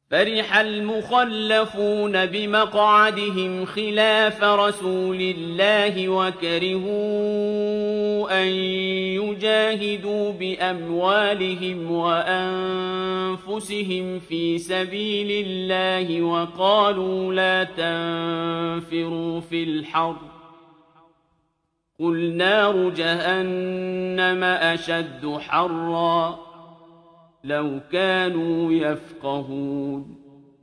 فَرِحَ الْمُخَلَّفُونَ بِمَقْعَدِهِمْ خِلَافَ رَسُولِ اللَّهِ وَكَرِهُوا أَن يُجَاهِدُوا بِأَمْوَالِهِمْ وَأَنفُسِهِمْ فِي سَبِيلِ اللَّهِ وَقَالُوا لَا تَنفِرُوا فِي الْحَرِّ ۗ قُلْ نَارُ جَهَنَّمَ أَشَدُّ حَرًّا ۚ لَوْ كَانُوا يَفْقَهُونَ